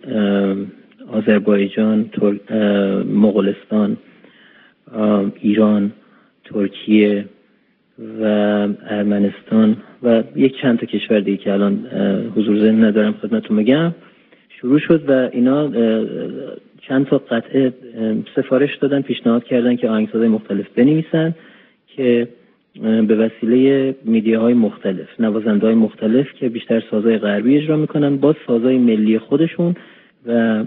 Speaker 9: آذربایجان، مغولستان، ایران، ترکیه و ارمنستان و یک چند تا کشور دیگه که الان حضور ذهن ندارم خدمتتون بگم شروع شد و اینا چند تا قطعه سفارش دادن، پیشنهاد کردن که آهنگسازهای مختلف بنویسن که به وسیله میدیاهای مختلف، نوازنده‌های مختلف که بیشتر سازهای غربی اجرا میکنن با سازهای ملی خودشون و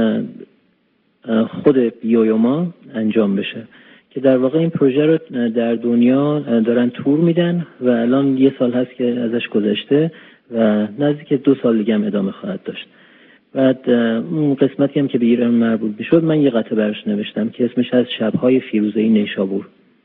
Speaker 9: خود یویوما انجام بشه، که در واقع این پروژه رو در دنیا دارن تور میدن و الان 1 سال هست که ازش گذشته و نزدیک 2 سال دیگه هم ادامه خواهد داشت. بعد اون قسمتی هم که به ایران مربوط میشد من یه قطعه برش نوشتم که اسمش از شب‌های فیروزه‌ای نیشابور.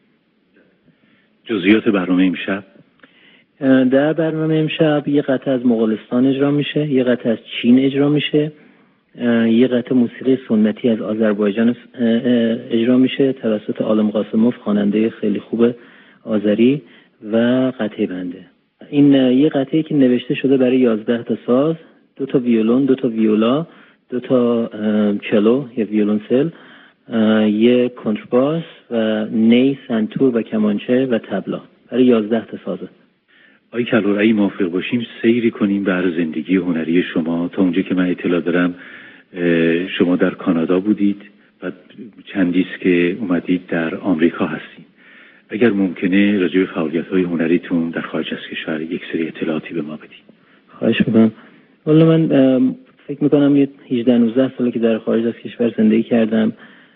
Speaker 8: جزئیات برنامه امشب؟
Speaker 9: در برنامه امشب یه قطعه از مغولستان اجرا میشه، یه قطعه از چین اجرا میشه، یه قطعه موسیقی سنتی از آذربایجان اجرا میشه توسط عالم قاسموف، خواننده خیلی خوب آذری، و قطعه بنده. این یه قطعه‌ای که نوشته شده برای 11 تا ساز، 2 تا ویولون، 2 تا ویولا، 2 تا چلو یا ویولونسل، یه کنترباس و نی، سنتور و کمانچه و تبلا، برای 11 تا سازه.
Speaker 8: آقای کلهر، اگه موافق باشیم سیری کنیم بر زندگی هنری شما. تا اونجا که من اطلاع دارم شما در کانادا بودید و چندیست که اومدید در آمریکا هستید. اگر ممکنه راجع به فعالیت‌های هنریتون در خارج از کشور یک سری اطلاعاتی به ما بدید.
Speaker 9: خواهش می‌کنم. والا من فکر می‌کنم یه 18-19 ساله که در خارج از کشور زندگی کردم.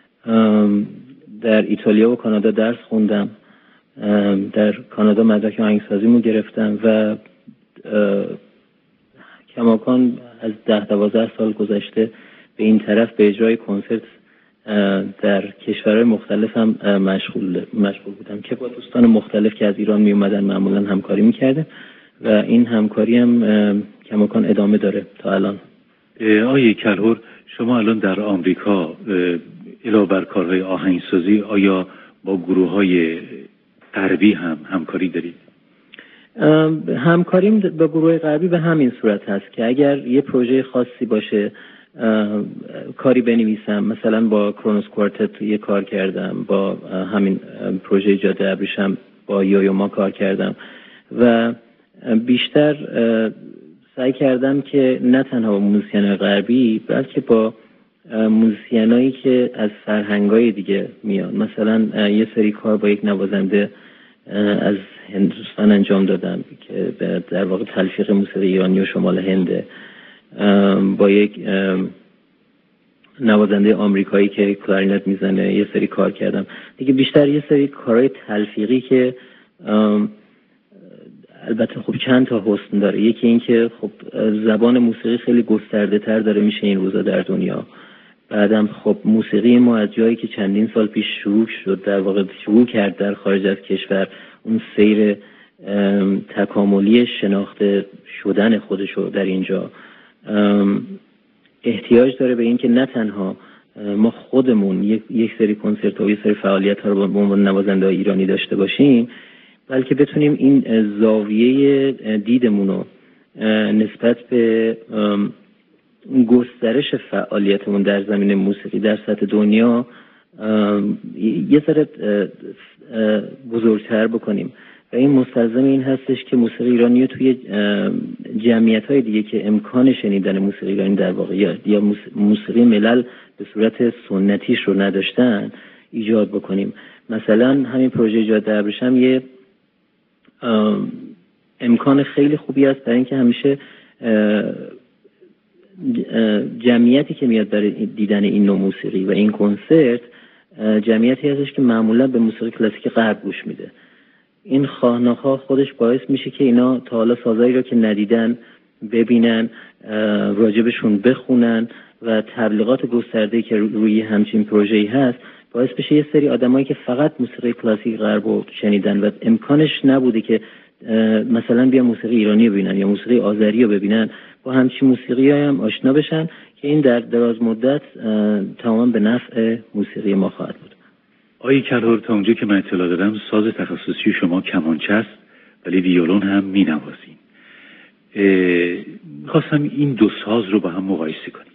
Speaker 9: در ایتالیا و کانادا درس خوندم. در کانادا مدرک آهنگسازیمو گرفتم و کماکان از 10-12 سال گذشته به این طرف به اجرای کنسرت در کشورهای مختلف هم مشغول بودم که با دوستان مختلف که از ایران می اومدن معمولا همکاری میکردم و این همکاری هم کماکان ادامه داره تا الان.
Speaker 8: آقای کلهر، شما الان در آمریکا علاوه بر کارهای آهنگسازی آیا با گروه‌های غربی هم همکاری دارید؟
Speaker 9: همکاریم با گروه غربی به همین صورت هست که اگر یه پروژه خاصی باشه کاری بنویسم، مثلا با کرونوس کوارتت یه کار کردم، با همین پروژه جاده ابریشم با یویوما کار کردم و بیشتر سعی کردم که نه تنها با موزیسین غربی بلکه با موزیسینایی که از فرهنگای دیگه میان. مثلا یه سری کار با یک نوازنده از هندوستان انجام دادم که در واقع تلفیق موسیقی ایرانی و شمال هنده، با یک نوازنده آمریکایی که کلارینت میزنه یه سری کار کردم دیگه. بیشتر یه سری کارهای تلفیقی که البته خب چند تا حسن داره. یکی این که خب زبان موسیقی خیلی گسترده تر داره میشه این روزا در دنیا. بعدم خب موسیقی ما از جایی که چندین سال پیش شروع کرد در خارج از کشور، اون سیر تکاملی شناخته شدن خودشو در اینجا احتیاج داره به این که نه تنها ما خودمون یک سری کنسرت و یک سری فعالیت ها رو به عنوان نوازنده ایرانی داشته باشیم، بلکه بتونیم این زاویه دیدمون رو نسبت به گسترش فعالیتمون در زمینه موسیقی در سطح دنیا یه ذره بزرگتر بکنیم. و این مستلزم این هستش که موسیقی ایرانی رو توی جمعیت‌های دیگه که امکان شنیدن موسیقی ایرانی در واقع یا موسیقی ملل به صورت سنتیش رو نداشتن ایجاد بکنیم. مثلا همین پروژه جاده ابریشم یه امکان خیلی خوبی است برای اینکه همیشه جمعیتی که میاد برای دیدن این نوع موسیقی و این کنسرت جمعیتی هستش که معمولا به موسیقی کلاسیک غرب گوش میده. این خواهناخواه خودش باعث میشه که اینا تا حالا سازایی رو که ندیدن ببینن، راجبشون بخونن و تبلیغات گسترده‌ای که روی همچین پروژه‌ای هست باعث بشه یه سری آدمایی که فقط موسیقی کلاسیک غرب رو شنیدن و امکانش نبوده که مثلا بیا موسیقی ایرانی ببینن یا موسیقی آذری رو ببینن، با همچین موسیقی هم آشنا بشن که این در دراز مدت تماما به نفع موسیقی ما خواهد بود.
Speaker 8: آقای کلهر، تا اونجا که من اطلاع دارم ساز تخصصی شما کمانچه است ولی ویولون هم می‌نوازین. می‌خواستم این دو ساز رو با هم مقایسه کنید.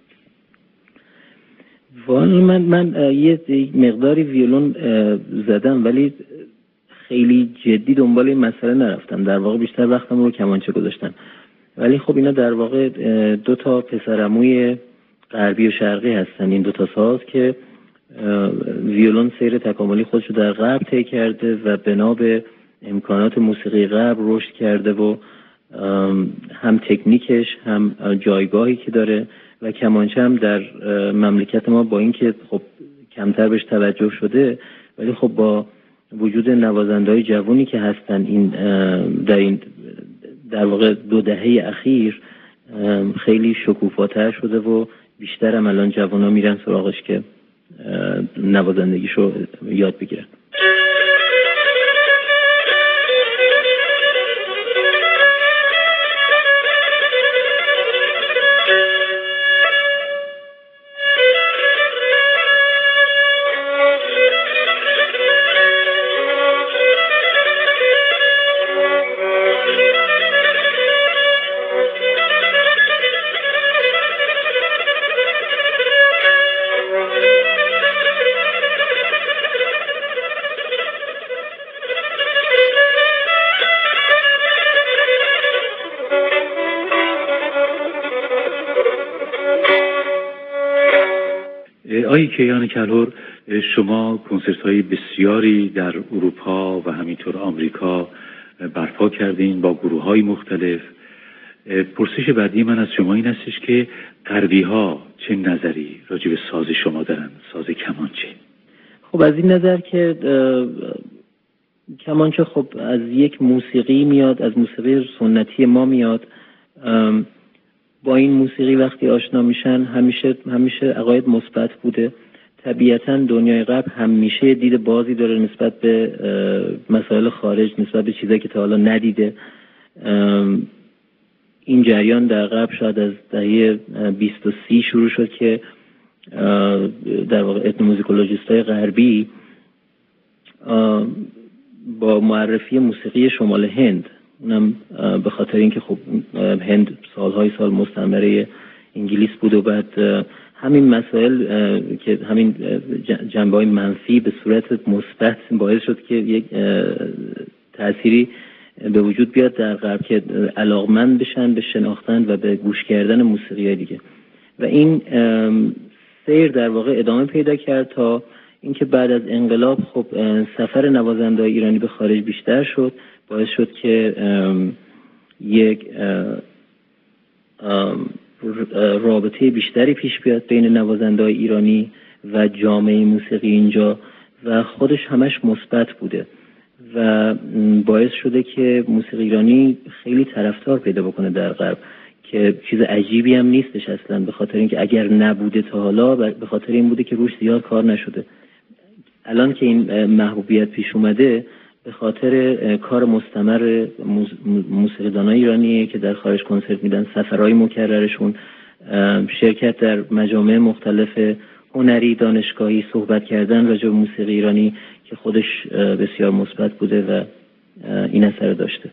Speaker 9: والا من یه مقداری ویولون زدم ولی خیلی جدی دنبال این مسئله نرفتم. در واقع بیشتر وقتم رو کمانچه گذاشتم. ولی خب اینا در واقع 2 تا پسرعموی غربی و شرقی هستن این دو تا ساز که ویولون سیر تکاملی خودشو در غرب طی کرده و بنا به امکانات موسیقی غرب رشد کرده و هم تکنیکش هم جایگاهی که داره و کمانچه هم در مملکت ما با اینکه خب کمتر بهش توجه شده ولی خب با وجود نوازنده‌های جوانی که هستن این در واقع 2 دهه اخیر خیلی شکوفاتر شده و بیشتر هم الان جوانا میرن سراغش که نوازندگیشو یاد بگیرن.
Speaker 8: آقای کیان کلهر، شما کنسرت‌های بسیاری در اروپا و همینطور آمریکا برپا کردین با گروه‌های مختلف. پرسش بعدی من از شما این هستش که غربی‌ها چه نظری راجع به ساز شما دارن، ساز کمانچه؟
Speaker 9: خب از این نظر که کمانچه خب از یک موسیقی میاد، از موسیقی سنتی ما میاد. با این موسیقی وقتی آشنا میشن همیشه عقاید مثبت بوده. طبیعتاً دنیای غرب همیشه دید بازی داره نسبت به مسائل خارج، نسبت به چیزایی که تا حالا ندیده. این جریان در غرب شاید از دهه 20 و 30 شروع شد که در واقع اتنوموزیکولوژیست‌های غربی با معرفی موسیقی شمال هند، اونم به خاطر اینکه خب هند سالهای سال مستعمره انگلیس بود و بعد همین مسائل که همین جنبه‌های منفی به صورت مثبت باعث شد که یک تأثیری به وجود بیاد در غرب که علاقمند بشن به شناختن و به گوش کردن موسیقی دیگه و این سیر در واقع ادامه پیدا کرد تا اینکه بعد از انقلاب خب سفر نوازنده‌های ایرانی به خارج بیشتر شد، باعث شد که یک رابطه بیشتری پیش بیاد بین نوازنده‌های ایرانی و جامعه موسیقی اینجا و خودش همش مثبت بوده و باعث شده که موسیقی ایرانی خیلی طرفدار پیدا بکنه در غرب که چیز عجیبی هم نیستش اصلا، به خاطر اینکه اگر نبوده تا حالا به خاطر این بوده که روش زیاد کار نشده. الان که این محبوبیت پیش اومده به خاطر کار مستمر موسیقیدانای ایرانیه که در خارج کنسرت میدن، سفرهای مکررشون، شرکت در مجامع مختلف هنری، دانشگاهی، صحبت کردن راجع به موسیقی ایرانی که خودش بسیار مثبت بوده و این اثر داشته.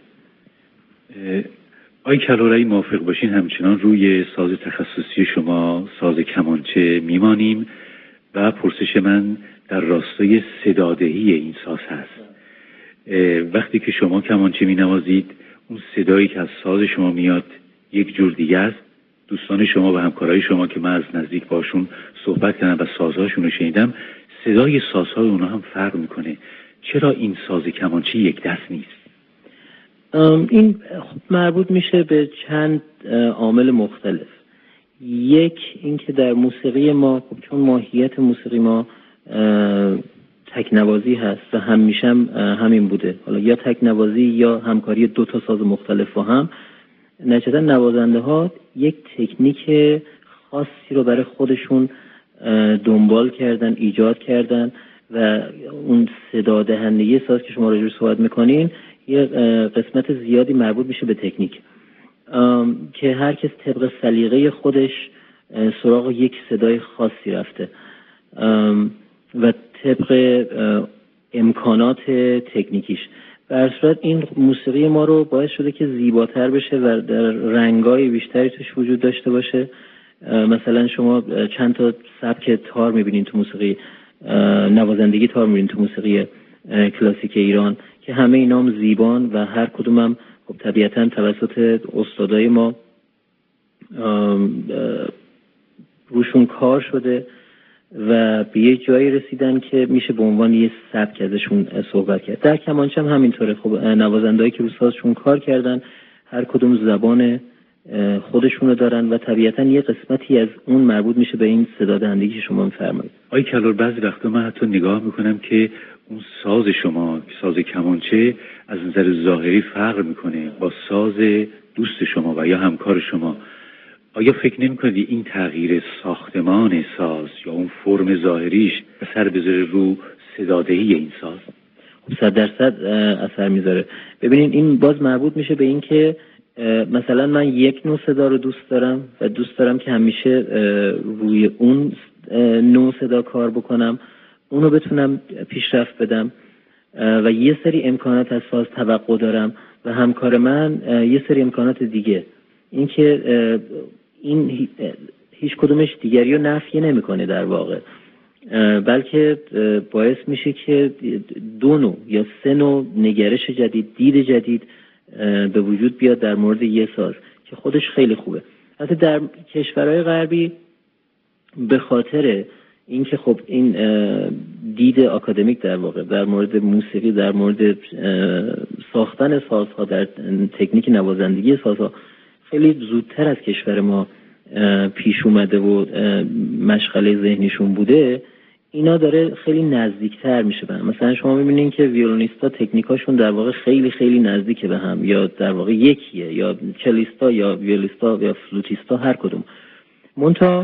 Speaker 8: آقای کلهر موافق باشین همچنان روی ساز تخصصی شما، ساز کمانچه میمانیم و پرسش من در راستای صدادهی این ساز هست. وقتی که شما کمانچه می نوازید اون صدایی که از ساز شما میاد یک جور دیگه است. دوستان شما و همکارای شما که من از نزدیک باشون صحبت کردم و سازهاشون رو شنیدم، صدای سازهای اونا هم فرق میکنه. چرا این ساز کمانچه یک دست نیست؟
Speaker 9: این مربوط میشه به چند عامل مختلف. یک اینکه در موسیقی ما چون ماهیت موسیقی ما تکنوازی هست و همیشه همین بوده، حالا یا تکنوازی یا همکاری 2 تا ساز مختلف با هم، نتیجتا نوازنده ها یک تکنیک خاصی رو برای خودشون دنبال کردن، ایجاد کردن و اون صدا دهندگی ساز که شما راجعش صحبت میکنین یه قسمت زیادی مربوط میشه به تکنیک که هر کس طبق سلیقه خودش سراغ یک صدای خاصی رفته و طبق امکانات تکنیکیش. به هر صورت این موسیقی ما رو باعث شده که زیباتر بشه و در رنگای بیشتری توش وجود داشته باشه. مثلا شما چند تا سبک تار میبینین تو موسیقی نوازندگی تار میبینین تو موسیقی کلاسیک ایران که همه اینام زیبان و هر کدوم هم خب طبیعتاً توسط استادای ما روش روشون کار شده و به یه جایی رسیدن که میشه به عنوان یه سبک ازشون صحبت کرد. در کمانچه هم همینطوره. خب نوازندهایی که رو سازشون کار کردن هر کدوم زبان خودشونو دارن و طبیعتا یه قسمتی از اون مربوط میشه به این صدا دهندگی که شما میفرمایید.
Speaker 8: آقای کلهر، بعضی وقتا من حتی نگاه میکنم که اون ساز شما، ساز کمانچه، از نظر ظاهری فرق میکنه با ساز دوست شما و یا همکار شما. آیا فکر نمی‌کنید این تغییر ساختمان ساز یا اون فرم ظاهریش اثر بذاره رو صدادهی این ساز؟
Speaker 9: خب 100% اثر میذاره. ببینید این باز مربوط میشه به این که مثلا من یک نوع صدا رو دوست دارم و دوست دارم که همیشه روی اون نوع صدا کار بکنم، اونو بتونم پیشرفت بدم و یه سری امکانات از ساز توقع دارم و همکار من یه سری امکانات دیگه. این که این هیچ کدومش دیگری رو نفی نمیکنه در واقع، بلکه باعث میشه که 2 نوع یا 3 نوع نگرش جدید، دید جدید به وجود بیاد در مورد یه ساز که خودش خیلی خوبه. حتی در کشورهای غربی به خاطر اینکه خب این دید آکادمیک در واقع در مورد موسیقی، در مورد ساختن سازها، در تکنیک نوازندگی سازها خیلی زودتر از کشور ما پیش اومده و مشغله ذهنیشون بوده، اینا داره خیلی نزدیکتر میشه به هم. مثلا شما میبینین که ویولونیستا تکنیکاشون در واقع خیلی خیلی نزدیکه به هم، یا در واقع یکیه، یا چلیستا یا ویولیستا یا فلوتیستا هر کدوم. منتها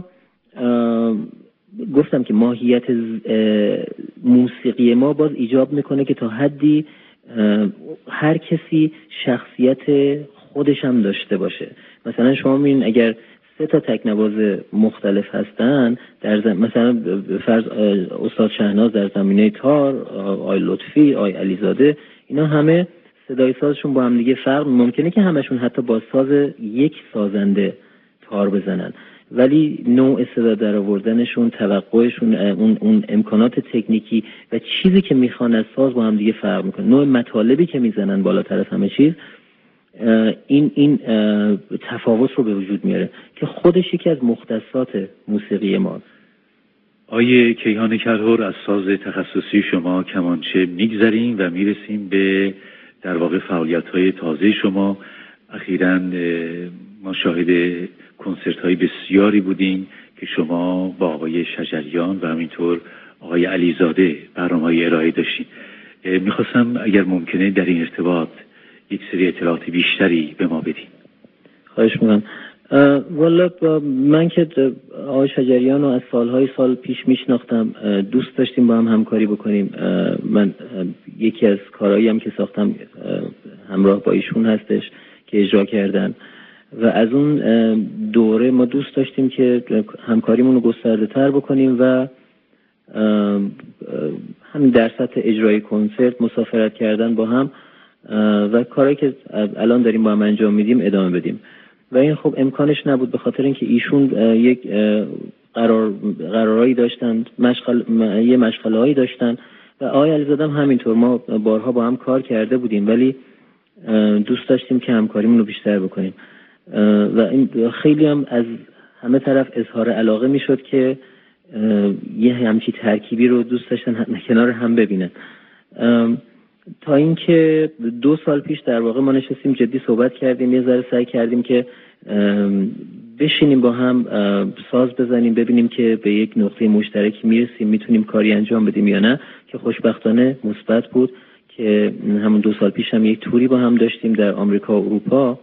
Speaker 9: گفتم که ماهیت موسیقی ما باز ایجاب میکنه که تا حدی هر کسی شخصیت خودش هم داشته باشه. مثلا شما میبینین اگر 3 تا تکنواز مختلف هستن، در مثلا فرض استاد شهناز در زمینه تار، آقای لطفی، آقای علیزاده، اینا همه صدای سازشون با هم دیگه فرق، ممکنه که همشون حتی با ساز یک سازنده تار بزنن، ولی نوع صدا در آوردنشون، توقعشون، اون امکانات تکنیکی و چیزی که میخوان از ساز با هم دیگه فرق میکنه. نوع مطالبی که میزنن بالاتر از همه چیز این تفاوت رو به وجود میاره که خودش یکی از مختصات موسیقی ما.
Speaker 8: آیه کیهان کلهر، از ساز تخصصی شما کمانچه میگذریم و میرسیم به در واقع فعالیت‌های تازه شما. اخیراً ما شاهد کنسرت‌های بسیاری بودیم که شما با آقای شجریان و همینطور آقای علیزاده برنامه‌های ارائه داشتین. میخواستم اگر ممکنه در این ارتباط یک سری اطلاعات بیشتری به ما بدین.
Speaker 9: خواهش می‌کنم. والا من که آقای شجریان رو از سالهای سال پیش میشناختم، دوست داشتیم با هم همکاری بکنیم. من یکی از کارهایی هم که ساختم همراه با ایشون هستش که اجرا کردن و از اون دوره ما دوست داشتیم که همکاریمون رو گسترده تر بکنیم و همین در سطح اجرای کنسرت، مسافرت کردن با هم و کارهایی که الان داریم با هم انجام میدیم ادامه بدیم. و این خب امکانش نبود به خاطر اینکه ایشون یک قرارایی داشتن، یه مشغله‌هایی داشتن و آقای علیزاده هم همینطور. ما بارها با هم کار کرده بودیم ولی دوست داشتیم که همکاریمون رو بیشتر بکنیم و این خیلی هم از همه طرف اظهار علاقه میشد که یه همچی ترکیبی رو دوست داشتن کنار هم ببینن. تا اینکه 2 سال پیش در واقع ما نشستیم جدی صحبت کردیم، یه ذره سعی کردیم که بشینیم با هم ساز بزنیم، ببینیم که به یک نقطه مشترکی میرسیم، میتونیم کاری انجام بدیم یا نه، که خوشبختانه مثبت بود که همون 2 سال پیش هم یک توری با هم داشتیم در آمریکا و اروپا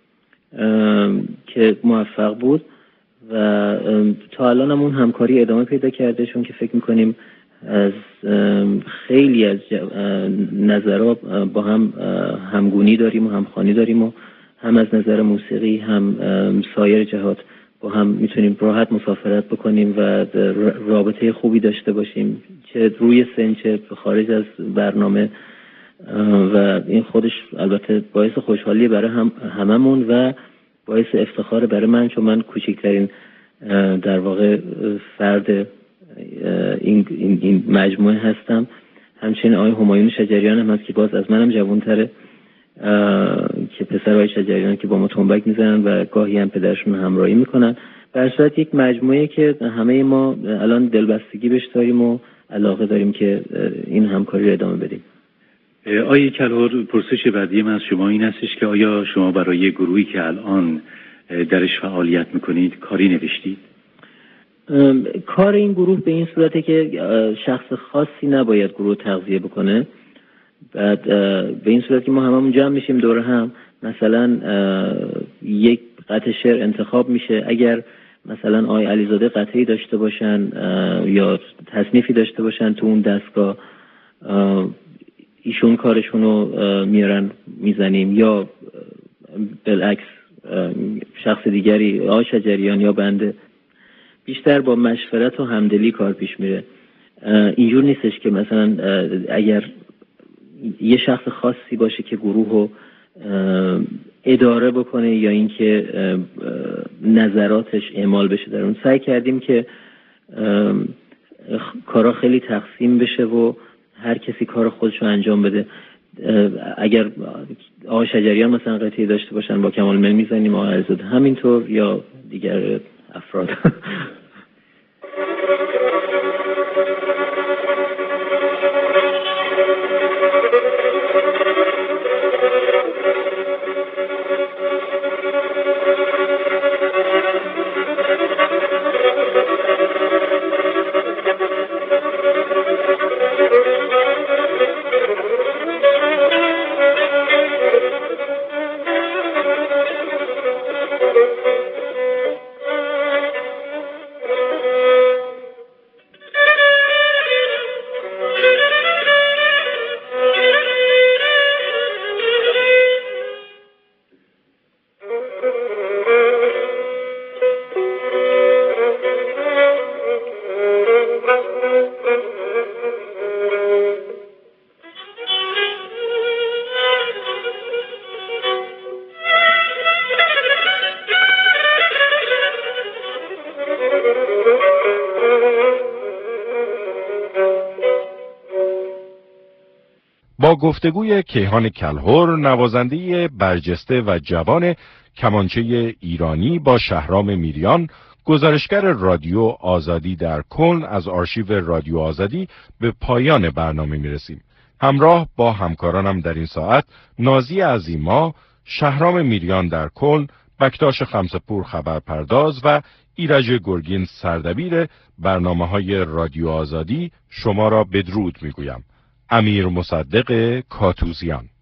Speaker 9: که موفق بود و تا الان هم اون همکاری ادامه پیدا کرده، چون که فکر میکنیم از خیلی از نظرها با هم همگونی داریم و همخوانی داریم و هم از نظر موسیقی هم سایر جهات با هم میتونیم راحت مسافرت بکنیم و رابطه خوبی داشته باشیم، چه روی سن چه خارج از برنامه و این خودش البته باعث خوشحالی برای هممون و باعث افتخار برای من، چون من کوچکترین در واقع فرد این مجموعه هستم. همچنین آقای همایون شجریان هم هست که باز از منم جوان‌تره، که پسر آقای شجریان که با ما تنبک میزنن و گاهی هم پدرشون همراهی میکنن. در صورت یک مجموعه که همه ما الان دلبستگی بهش داریم و علاقه داریم که این همکاری رو ادامه بدیم.
Speaker 8: آقای کلهر، پرسش بعدی من از شما این هستش که آیا شما برای گروهی که الان درش فعالیت میکنید کاری نوشتید؟
Speaker 9: کار این گروه به این صورته که شخص خاصی نباید گروه تغذیه بکنه. بعد به این صورت که ما هممون جمع میشیم دور هم، مثلا یک قطعه شعر انتخاب میشه. اگر مثلا آقای علیزاده قطعی داشته باشن یا تصنیفی داشته باشن تو اون دستگاه، ایشون کارشون رو میارن میزنیم، یا بالعکس شخص دیگری، آقای شجریان یا بنده. بیشتر با مشورت و همدلی کار پیش میره. اینجور نیستش که مثلا اگر یه شخص خاصی باشه که گروه رو اداره بکنه یا اینکه نظراتش اعمال بشه در اون. سعی کردیم که کارا خیلی تقسیم بشه و هر کسی کار خودش رو انجام بده. اگر آقای شجریان مثلا قطعی داشته باشن با کمال میل میزنیم، آقای علیزاده همینطور یا دیگر افراد.
Speaker 2: با گفتگوی کیهان کلهر، نوازنده برجسته و جوان کمانچه ایرانی، با شهرام میریان، گزارشگر رادیو آزادی در کلن، از آرشیو رادیو آزادی به پایان برنامه میرسیم. همراه با همکارانم در این ساعت، نازی عظیما، شهرام میریان در کلن، بکتاش خمسپور خبرپرداز و ایرج گرگین سردبیر برنامه‌های رادیو آزادی، شما را بدرود میگویم. امیر مصدق کاتوزیان.